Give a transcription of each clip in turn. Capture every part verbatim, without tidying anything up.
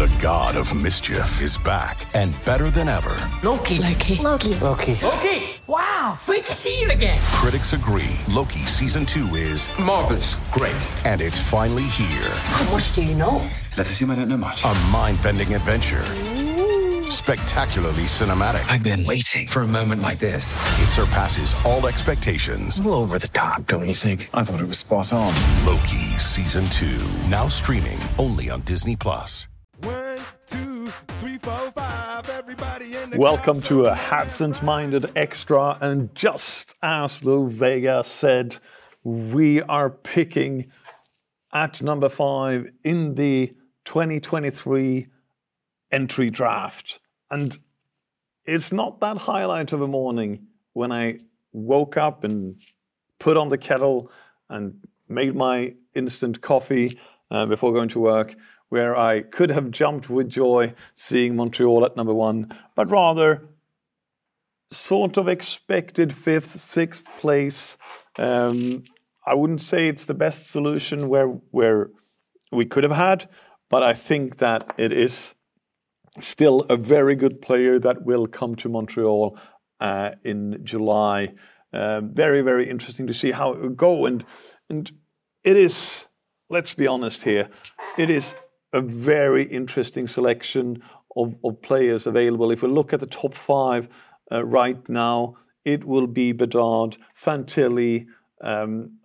The god of mischief is back and better than ever. Loki. Loki. Loki. Loki. Loki. Wow. Great to see you again. Critics agree Loki season two is marvelous. Great. And it's finally here. How much do you know? Let's assume I don't know much. A mind-bending adventure. Spectacularly cinematic. I've been waiting for a moment like this. It surpasses all expectations. A little over the top, don't you think? I thought it was spot on. Loki season two. Now streaming only on Disney Plus. One, two, three, four, five. Everybody in the Welcome to a Absent-Minded Extra, and just as Lou Vega said, we are picking at number five in the twenty twenty-three entry draft. And it's not that highlight of a morning when I woke up and put on the kettle and made my instant coffee uh, before going to work, where I could have jumped with joy seeing Montreal at number one, but rather sort of expected fifth, sixth place. Um, I wouldn't say it's the best solution where where we could have had, but I think that it is still a very good player that will come to Montreal uh, in July. Uh, very, very interesting to see how it will go. And, and it is, let's be honest here, it is a very interesting selection of, of players available. If we look at the top five uh, right now, it will be Bedard, Fantilli. Um,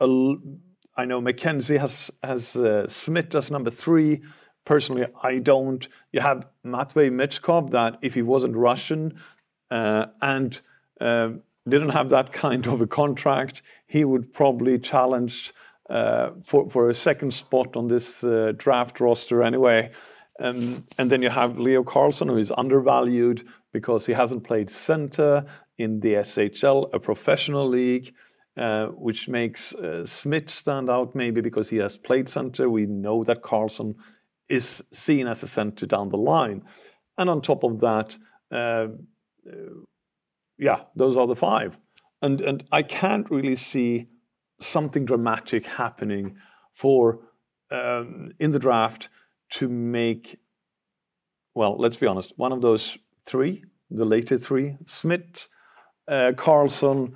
I know Mackenzie has, has uh, Smith as number three. Personally, I don't. You have Matvei Michkov that if he wasn't Russian uh, and uh, didn't have that kind of a contract, he would probably challenge uh, for, for a second spot on this uh, draft roster anyway. Um, and then you have Leo Carlsson, who is undervalued because he hasn't played center in the S H L, a professional league, uh, which makes uh, Smith stand out maybe because he has played center. We know that Carlsson is seen as a center down the line. And on top of that, uh, uh, yeah, those are the five. And and I can't really see something dramatic happening for um, in the draft to make, well, let's be honest, one of those three, the later three, Smith, uh, Carlsson,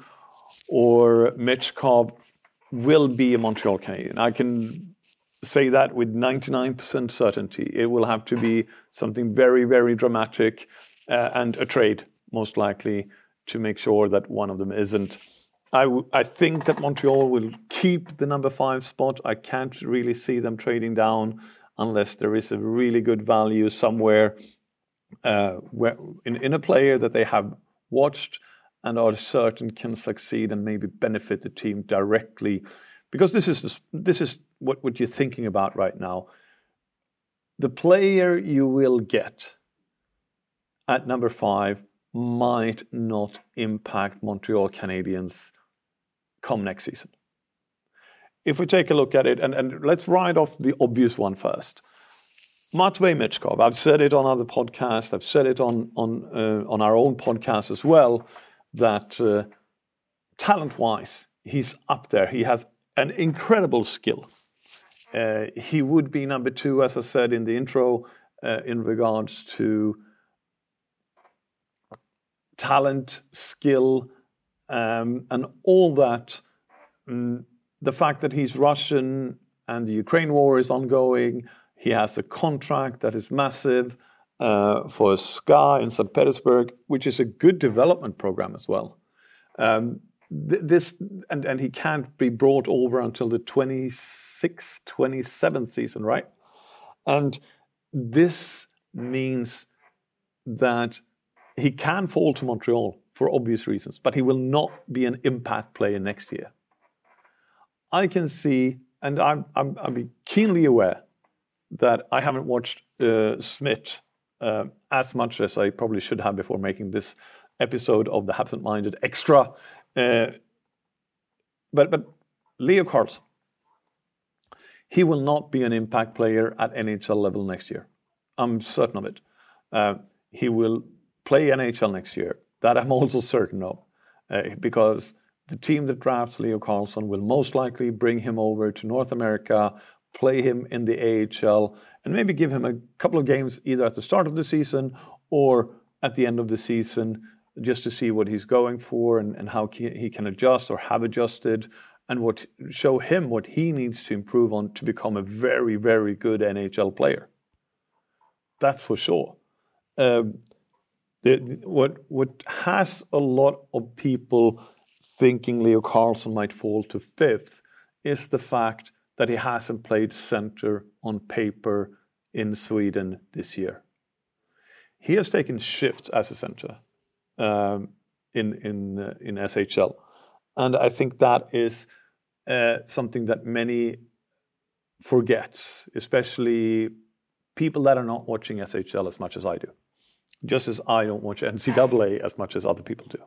or Michkov, will be a Montreal Canadian. I can say that with ninety-nine percent certainty. It will have to be something very, very dramatic uh, and a trade, most likely, to make sure that one of them isn't. I, w- I think that Montreal will keep the number five spot. I can't really see them trading down unless there is a really good value somewhere uh, where, in, in a player that they have watched and are certain can succeed and maybe benefit the team directly. Because this is the, this is what, what you're thinking about right now. The player you will get at number five might not impact Montreal Canadiens come next season. If we take a look at it, and, and let's ride off the obvious one first. Matvei Michkov, I've said it on other podcasts, I've said it on, on, uh, on our own podcast as well, that uh, talent-wise, he's up there. He has an incredible skill. Uh, he would be number two, as I said in the intro, uh, in regards to talent, skill, um, and all that. Um, the fact that he's Russian and the Ukraine war is ongoing, he has a contract that is massive uh, for SKA in Saint Petersburg, which is a good development program as well. Um, This and, and he can't be brought over until the twenty-sixth, twenty-seventh season, right? And this means that he can fall to Montreal for obvious reasons, but he will not be an impact player next year. I can see, and I'm I'm, I'm keenly aware that I haven't watched uh, Smith uh, as much as I probably should have before making this episode of the Absent-Minded Extra. Uh, but but Leo Carlsson, he will not be an impact player at N H L level next year. I'm certain of it. Uh, he will play N H L next year. That I'm also certain of, uh, because the team that drafts Leo Carlsson will most likely bring him over to North America, play him in the A H L, and maybe give him a couple of games either at the start of the season or at the end of the season, just to see what he's going for and, and how he can adjust or have adjusted, and what show him what he needs to improve on to become a very, very good N H L player. That's for sure. Um, the, what what has a lot of people thinking Leo Carlsson might fall to fifth is the fact that he hasn't played center on paper in Sweden this year. He has taken shifts as a center um, in in uh, in S H L, and I think that is uh, something that many forget, especially people that are not watching S H L as much as I do, just as I don't watch N C double A as much as other people do.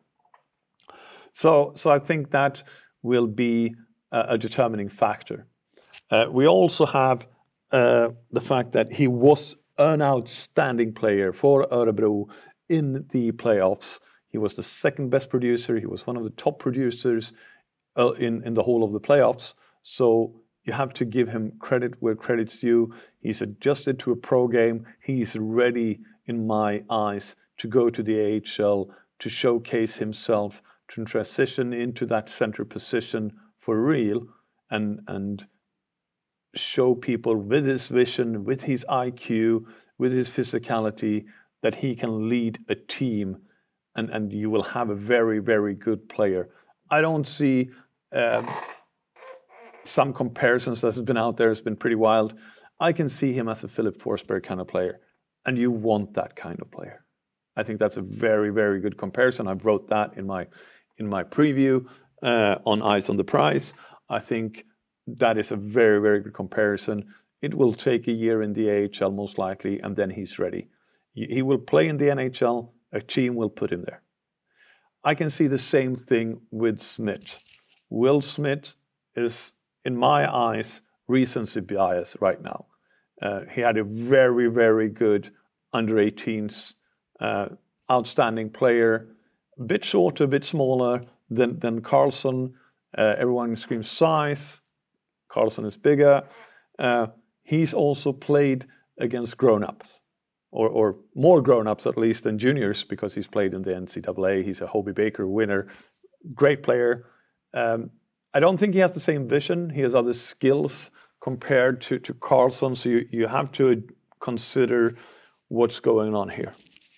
So, so I think that will be a, a determining factor. Uh, we also have uh, the fact that he was an outstanding player for Örebro in the playoffs. He was the second best producer. He was one of the top producers uh, in, in the whole of the playoffs. So you have to give him credit where credit's due. He's adjusted to a pro game. He's ready, in my eyes, to go to the A H L, to showcase himself, to transition into that center position for real, and and show people with his vision, with his I Q, with his physicality, that he can lead a team, and, and you will have a very, very good player. I don't see um, some comparisons that has been out there, has been pretty wild. I can see him as a Philip Forsberg kind of player, and you want that kind of player. I think that's a very, very good comparison. I wrote that in my in my preview uh, on Eyes on the Prize. I think that is a very, very good comparison. It will take a year in the A H L most likely, and then he's ready. He will play in the N H L. A team will put him there. I can see the same thing with Smith. Will Smith is, in my eyes, recency bias right now. Uh, he had a very, very good under eighteens, uh, outstanding player, a bit shorter, a bit smaller than, than Carlsson. Uh, everyone screams size. Carlsson is bigger. Uh, he's also played against grown-ups, or, or more grown-ups at least than juniors, because he's played in the N C double A. He's a Hobey Baker winner. Great player. Um, I don't think he has the same vision. He has other skills compared to, to Carlsson, so you, you have to consider what's going on here.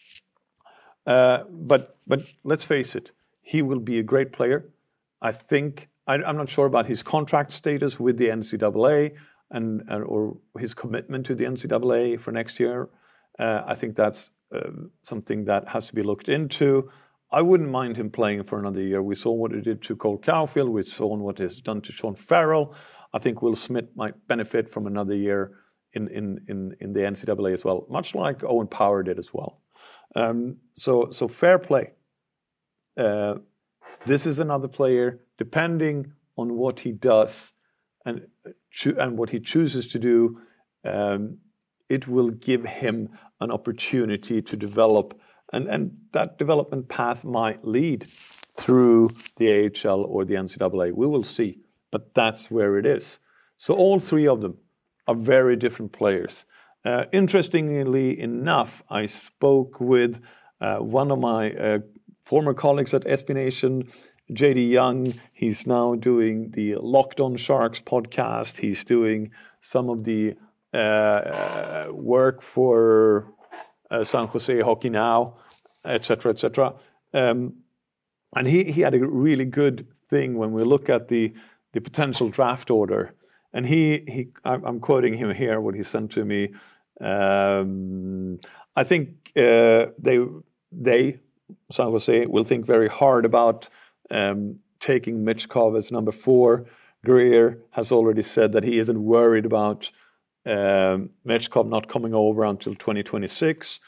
Uh, but but let's face it, he will be a great player. I think, I, I'm not sure about his contract status with the N C double A and, and or his commitment to the N C double A for next year. Uh, I think that's uh, something that has to be looked into. I wouldn't mind him playing for another year. We saw what he did to Cole Caulfield. We saw what he's done to Sean Farrell. I think Will Smith might benefit from another year in, in, in, in the N C double A as well, much like Owen Power did as well. Um, so, so fair play. Uh, this is another player, depending on what he does and, cho- and what he chooses to do, um, it will give him an opportunity to develop, and, and that development path might lead through the A H L or the N C double A. We will see, but that's where it is. So all three of them are very different players. Uh, interestingly enough, I spoke with uh, one of my uh, former colleagues at S B Nation, J D Young. He's now doing the Locked On Sharks podcast. He's doing some of the uh, uh, work for uh, San Jose Hockey Now, et cetera, et cetera. Um, and he, he had a really good thing when we look at the, the potential draft order. And he, he, I'm quoting him here, what he sent to me. Um, I think uh, they, they, San Jose, will think very hard about um, taking Michkov as number four. Greer has already said that he isn't worried about um, Michkov not coming over until twenty twenty-six.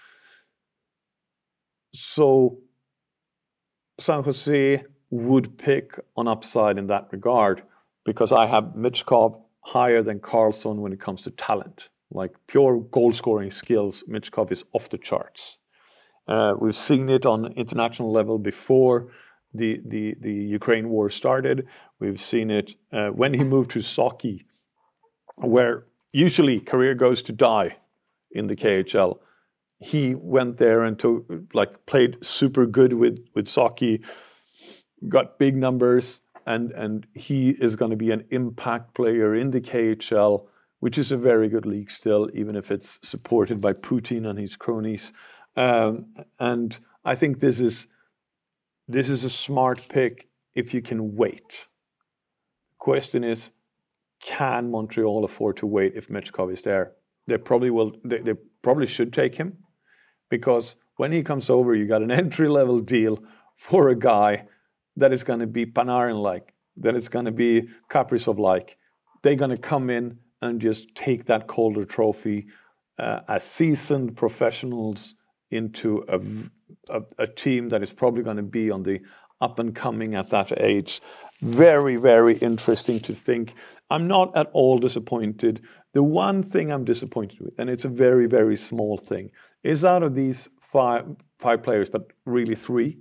So San Jose would pick on upside in that regard, because I have Michkov higher than Carlsson when it comes to talent. Like pure goal-scoring skills, Michkov is off the charts. Uh, we've seen it on international level before the, the, the Ukraine war started. We've seen it uh, when he moved to Sochi, where usually career goes to die in the K H L. He went there and took, like played super good with with Saki, got big numbers, and and he is going to be an impact player in the K H L, which is a very good league still, even if it's supported by Putin and his cronies. Um, and I think this is this is a smart pick if you can wait. Question is, can Montreal afford to wait if Michkov is there? They probably will. They, they probably should take him, because when he comes over, you got an entry-level deal for a guy that is going to be Panarin-like, that is going to be Kaprizov-like. They're going to come in and just take that Calder Trophy uh, as seasoned professionals into a, a, a team that is probably going to be on the up and coming at that age. Very, very interesting to think. I'm not at all disappointed. The one thing I'm disappointed with, and it's a very, very small thing, is out of these five five players, but really three,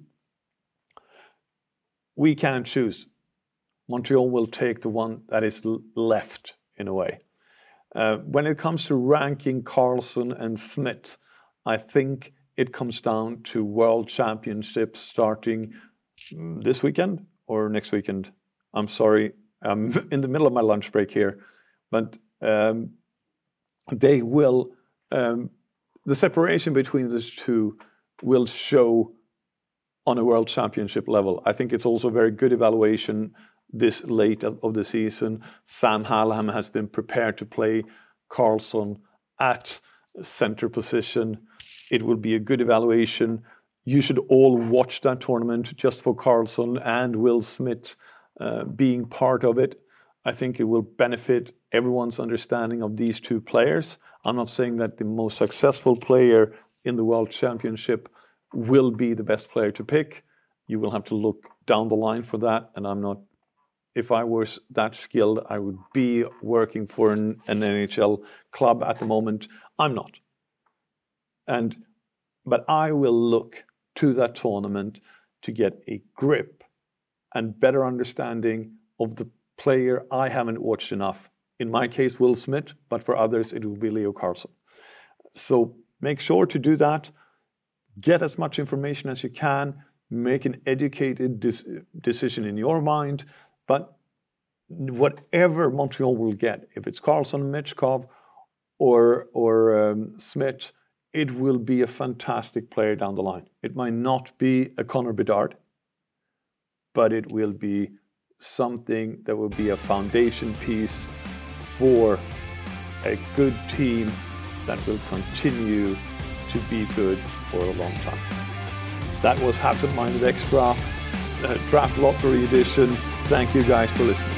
we can't choose. Montreal will take the one that is l- left, in a way. Uh, when it comes to ranking Carlson and Smith, I think it comes down to World Championships starting this weekend or next weekend. I'm sorry, I'm in the middle of my lunch break here, but um, they will, um, the separation between these two will show on a World Championship level. I think it's also a very good evaluation this late of the season. Sam Hallam has been prepared to play Carlson at center position. It will be a good evaluation. You should all watch that tournament just for Carlson and Will Smith uh, being part of it. I think it will benefit everyone's understanding of these two players. I'm not saying that the most successful player in the World Championship will be the best player to pick. You will have to look down the line for that, and I'm not, if I was that skilled, I would be working for an, an N H L club at the moment. I'm not. And but I will look to that tournament to get a grip and better understanding of the player I haven't watched enough. In my case, Will Smith, but for others, it will be Leo Carlson. So make sure to do that. Get as much information as you can. Make an educated dis- decision in your mind. But whatever Montreal will get, if it's Carlson, Michkov, or, or um, Smith, it will be a fantastic player down the line. It might not be a Connor Bedard, but it will be something that will be a foundation piece for a good team that will continue to be good for a long time. That was Absent Minded Extra, uh, Draft Lottery Edition. Thank you guys for listening.